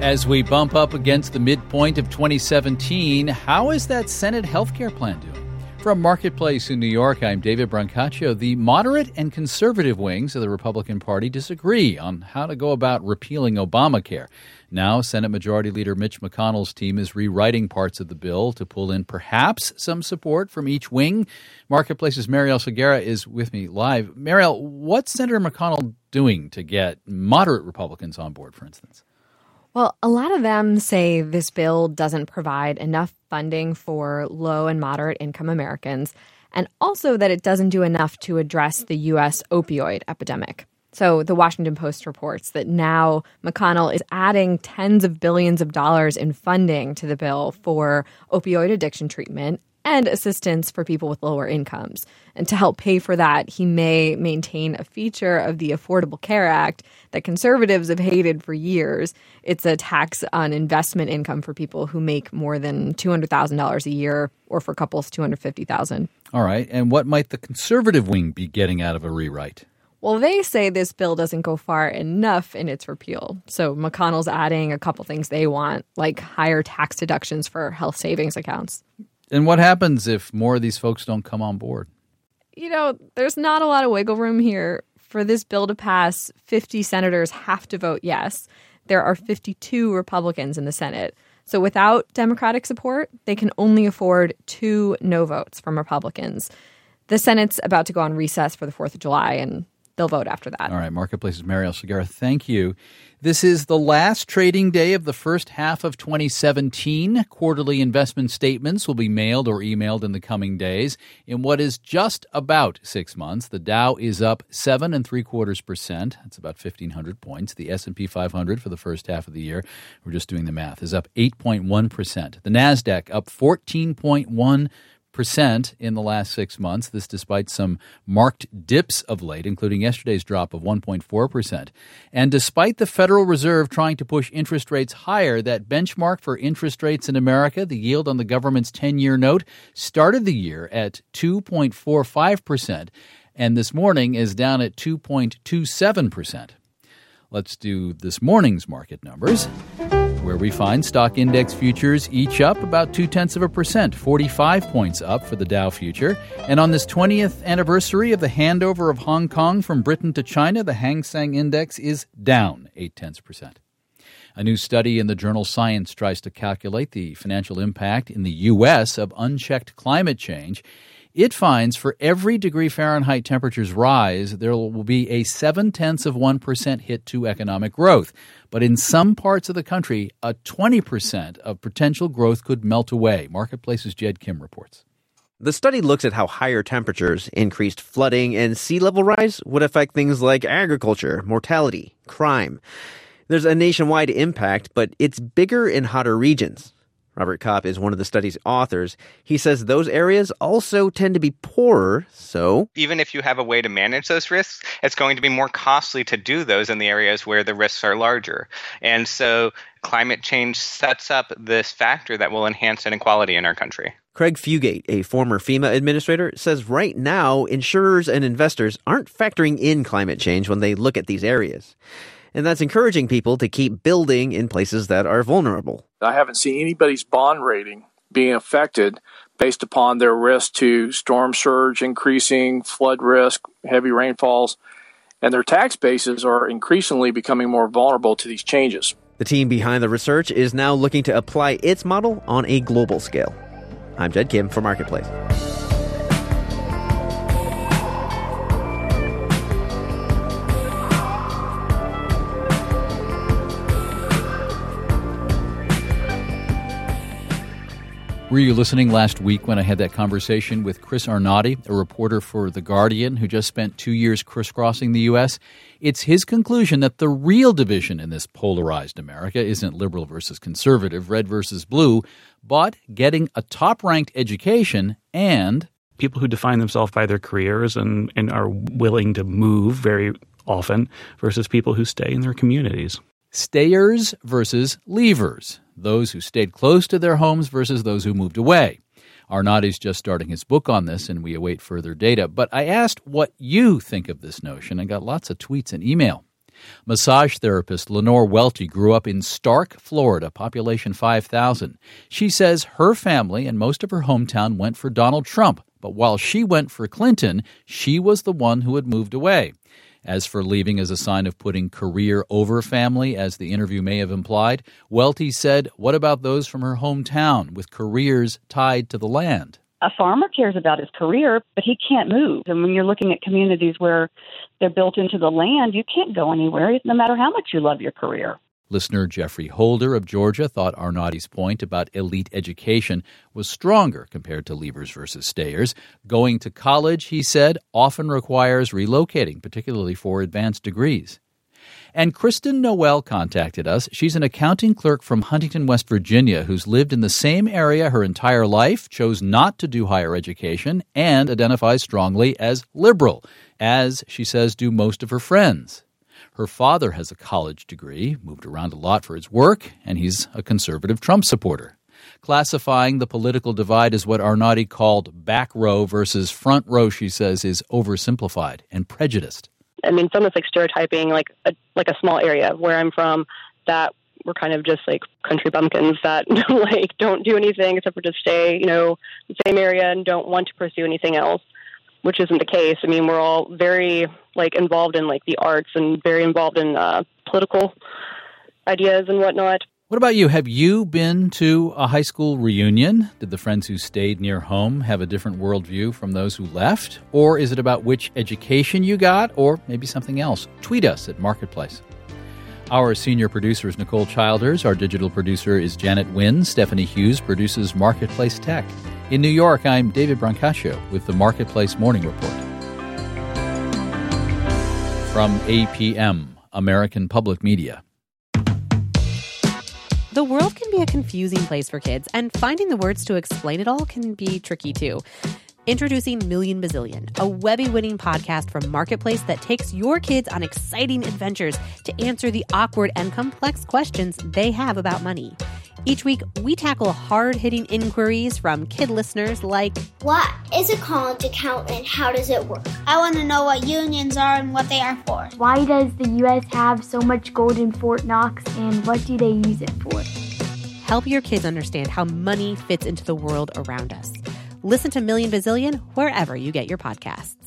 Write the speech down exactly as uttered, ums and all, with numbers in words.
As we bump up against the midpoint of twenty seventeen, how is that Senate healthcare plan doing? From Marketplace in New York, I'm David Brancaccio. The moderate and conservative wings of the Republican Party disagree on how to go about repealing Obamacare. Now, Senate Majority Leader Mitch McConnell's team is rewriting parts of the bill to pull in perhaps some support from each wing. Marketplace's Marielle Segarra is with me live. Marielle, what's Senator McConnell doing to get moderate Republicans on board, for instance? Well, a lot of them say this bill doesn't provide enough funding for low and moderate income Americans, and also that it doesn't do enough to address the U S opioid epidemic. So the Washington Post reports that now McConnell is adding tens of billions of dollars in funding to the bill for opioid addiction treatment and assistance for people with lower incomes. And to help pay for that, he may maintain a feature of the Affordable Care Act that conservatives have hated for years. It's a tax on investment income for people who make more than two hundred thousand dollars a year, or for couples, two hundred fifty thousand dollars. All right. And what might the conservative wing be getting out of a rewrite? Well, they say this bill doesn't go far enough in its repeal. So McConnell's adding a couple things they want, like higher tax deductions for health savings accounts. And what happens if more of these folks don't come on board? You know, there's not a lot of wiggle room here. For this bill to pass, fifty senators have to vote yes. There are fifty-two Republicans in the Senate. So without Democratic support, they can only afford two no votes from Republicans. The Senate's about to go on recess for the fourth of July, and they'll vote after that. All right. Marketplace's Marielle Segarra, thank you. This is the last trading day of the first half of twenty seventeen. Quarterly investment statements will be mailed or emailed in the coming days. In what is just about six months, the Dow is up seven and three quarters percent. That's about fifteen hundred points. The S and P five hundred for the first half of the year, we're just doing the math, is up eight point one percent. The Nasdaq up fourteen point one percent. Percent in the last six months. This despite some marked dips of late, including yesterday's drop of one point four percent. And despite the Federal Reserve trying to push interest rates higher, that benchmark for interest rates in America, the yield on the government's ten-year note, started the year at two point four five percent and this morning is down at two point two seven percent. Let's do this morning's market numbers, where we find stock index futures each up about two-tenths of a percent, forty-five points up for the Dow future. And on this twentieth anniversary of the handover of Hong Kong from Britain to China, the Hang Seng Index is down eight-tenths percent. A new study in the journal Science tries to calculate the financial impact in the U S of unchecked climate change. It finds for every degree Fahrenheit temperatures rise, there will be a seven-tenths of one percent hit to economic growth. But in some parts of the country, a twenty percent of potential growth could melt away. Marketplace's Jed Kim reports. The study looks at how higher temperatures, increased flooding, and sea level rise would affect things like agriculture, mortality, crime. There's a nationwide impact, but it's bigger in hotter regions. Robert Kopp is one of the study's authors. He says those areas also tend to be poorer, so even if you have a way to manage those risks, it's going to be more costly to do those in the areas where the risks are larger. And so climate change sets up this factor that will enhance inequality in our country. Craig Fugate, a former FEMA administrator, says right now insurers and investors aren't factoring in climate change when they look at these areas. And that's encouraging people to keep building in places that are vulnerable. I haven't seen anybody's bond rating being affected based upon their risk to storm surge increasing, flood risk, heavy rainfalls, and their tax bases are increasingly becoming more vulnerable to these changes. The team behind the research is now looking to apply its model on a global scale. I'm Jed Kim for Marketplace. Were you listening last week when I had that conversation with Chris Arnade, a reporter for The Guardian who just spent two years crisscrossing the U S? It's his conclusion that the real division in this polarized America isn't liberal versus conservative, red versus blue, but getting a top-ranked education and people who define themselves by their careers and, and are willing to move very often versus people who stay in their communities. Stayers versus leavers. Those who stayed close to their homes versus those who moved away. Arnade's just starting his book on this, and we await further data. But I asked what you think of this notion and got lots of tweets and email. Massage therapist Lenore Welty grew up in Stark, Florida, population five thousand. She says her family and most of her hometown went for Donald Trump, but while she went for Clinton, she was the one who had moved away. As for leaving as a sign of putting career over family, as the interview may have implied, Welty said, what about those from her hometown with careers tied to the land? A farmer cares about his career, but he can't move. And when you're looking at communities where they're built into the land, you can't go anywhere, no matter how much you love your career. Listener Jeffrey Holder of Georgia thought Arnotti's point about elite education was stronger compared to leavers versus stayers. Going to college, he said, often requires relocating, particularly for advanced degrees. And Kristen Noel contacted us. She's an accounting clerk from Huntington, West Virginia, who's lived in the same area her entire life, chose not to do higher education, and identifies strongly as liberal, as, she says, do most of her friends. Her father has a college degree, moved around a lot for his work, and he's a conservative Trump supporter. Classifying the political divide as what Arnotti called back row versus front row, she says, is oversimplified and prejudiced. I mean, it's almost like stereotyping, like a, like a small area where I'm from, that we're kind of just like country bumpkins that like don't do anything except for just stay, you know, the same area and don't want to pursue anything else, which isn't the case. I mean, we're all very like involved in like the arts and very involved in uh, political ideas and whatnot. What about you? Have you been to a high school reunion? Did the friends who stayed near home have a different worldview from those who left? Or is it about which education you got, or maybe something else? Tweet us at Marketplace. Our senior producer is Nicole Childers. Our digital producer is Janet Wynn. Stephanie Hughes produces Marketplace Tech. In New York, I'm David Brancaccio with the Marketplace Morning Report. From A P M, American Public Media. The world can be a confusing place for kids, and finding the words to explain it all can be tricky too. Introducing Million Bazillion, a Webby-winning podcast from Marketplace that takes your kids on exciting adventures to answer the awkward and complex questions they have about money. Each week, we tackle hard-hitting inquiries from kid listeners like, what is a college account and how does it work? I want to know what unions are and what they are for. Why does the U S have so much gold in Fort Knox and what do they use it for? Help your kids understand how money fits into the world around us. Listen to Million Bazillion wherever you get your podcasts.